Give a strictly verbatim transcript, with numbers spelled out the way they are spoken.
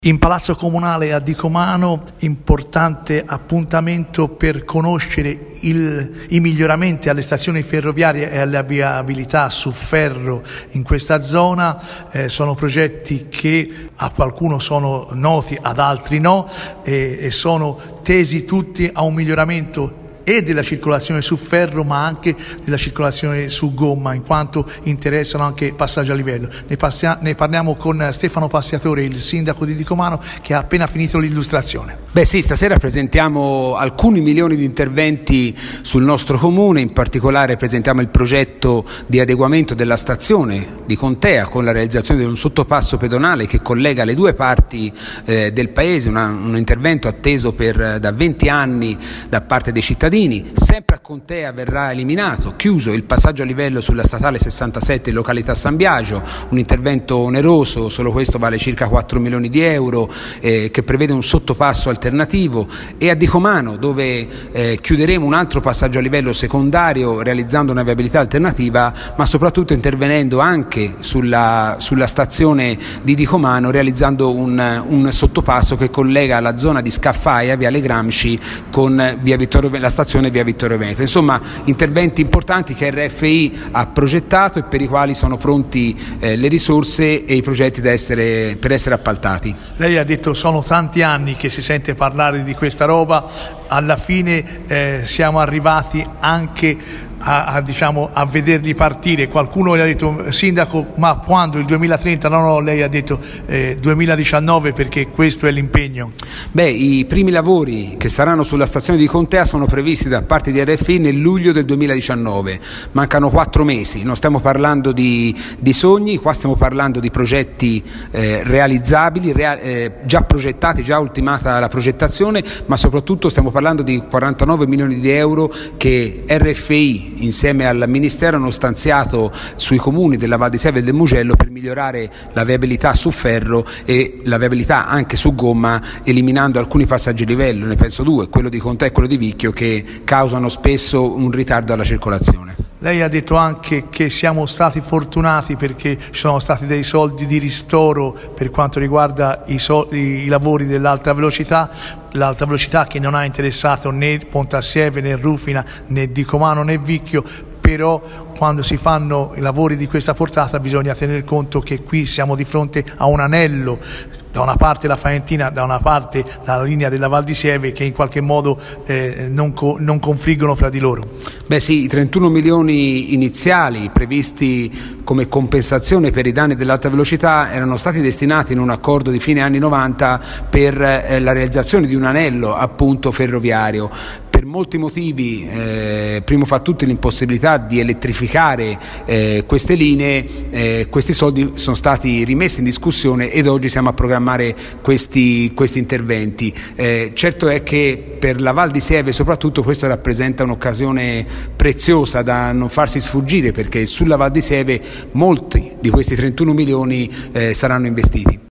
In Palazzo Comunale a Dicomano, importante appuntamento per conoscere il, i miglioramenti alle stazioni ferroviarie e alla viabilità su ferro in questa zona. Eh, sono progetti che a qualcuno sono noti, ad altri no, e, e sono tesi tutti a un miglioramento e della circolazione su ferro ma anche della circolazione su gomma, in quanto interessano anche passaggio a livello. Ne, passia, ne parliamo con Stefano Passiatore, il sindaco di Dicomano, che ha appena finito l'illustrazione. Beh sì, stasera presentiamo alcuni milioni di interventi sul nostro comune, in particolare presentiamo il progetto di adeguamento della stazione di Contea con la realizzazione di un sottopasso pedonale che collega le due parti eh, del paese, una, un intervento atteso per, da venti anni da parte dei cittadini. Sempre a Contea verrà eliminato, chiuso il passaggio a livello sulla statale sessantasette in località San Biagio, un intervento oneroso, solo questo vale circa quattro milioni di euro, eh, che prevede un sottopasso alternativo, e a Dicomano dove eh, chiuderemo un altro passaggio a livello secondario realizzando una viabilità alternativa, ma soprattutto intervenendo anche sulla, sulla stazione di Dicomano realizzando un, un sottopasso che collega la zona di Scaffaia, Viale Gramsci, con via Vittorio, la stazione via Vittorio Veneto. Insomma, interventi importanti che R F I ha progettato e per i quali sono pronti eh, le risorse e i progetti da essere, per essere appaltati. Lei ha detto sono tanti anni che si sente parlare di questa roba, alla fine eh, siamo arrivati anche A, a, diciamo, a vederli partire. Qualcuno gli ha detto: sindaco, ma quando? Il duemilatrenta? No, no, lei ha detto eh, duemiladiciannove, perché questo è l'impegno. Beh, i primi lavori che saranno sulla stazione di Contea sono previsti da parte di R F I nel luglio del duemiladiciannove, mancano quattro mesi, non stiamo parlando di, di sogni, qua stiamo parlando di progetti eh, realizzabili, rea, eh, già progettati, già ultimata la progettazione, ma soprattutto stiamo parlando di quarantanove milioni di euro che R F I insieme al Ministero hanno stanziato sui comuni della Val di Sieve e del Mugello per migliorare la viabilità su ferro e la viabilità anche su gomma, eliminando alcuni passaggi a livello, ne penso due, quello di Contea e quello di Vicchio, che causano spesso un ritardo alla circolazione. Lei ha detto anche che siamo stati fortunati perché ci sono stati dei soldi di ristoro per quanto riguarda i, so- i lavori dell'alta velocità, l'alta velocità che non ha interessato né Pontassieve né Rufina né Dicomano né Vicchio, però quando si fanno i lavori di questa portata bisogna tener conto che qui siamo di fronte a un anello, da una parte la Faentina, da una parte la linea della Val di Sieve, che in qualche modo eh, non, co- non confliggono fra di loro. Beh sì, i trentuno milioni iniziali previsti come compensazione per i danni dell'alta velocità erano stati destinati in un accordo di fine anni novanta per eh, la realizzazione di un anello appunto ferroviario. Per molti motivi, eh, primo fra tutti l'impossibilità di elettrificare eh, queste linee, eh, questi soldi sono stati rimessi in discussione ed oggi siamo a programmare questi, questi interventi. Eh, certo è che per la Val di Sieve soprattutto questo rappresenta un'occasione preziosa da non farsi sfuggire, perché sulla Val di Sieve molti di questi trentuno milioni eh, saranno investiti.